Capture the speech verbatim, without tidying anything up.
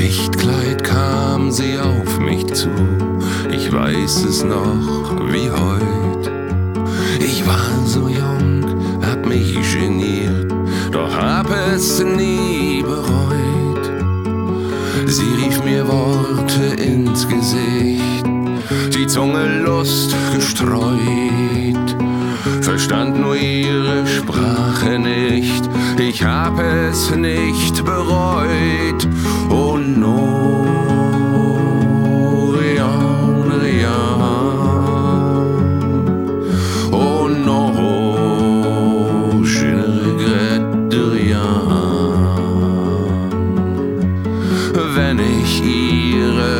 Lichtkleid kam sie auf mich zu, ich weiß es noch wie heut. Ich war so jung, hab mich geniert, doch hab es nie bereut. Sie rief mir Worte ins Gesicht, die Zunge Lust gestreut, verstand nur ihre Sprache nicht, ich hab es nicht bereut. Oh no, Rian, Rian. Oh no, je ne regrette rien. Wenn ich ihre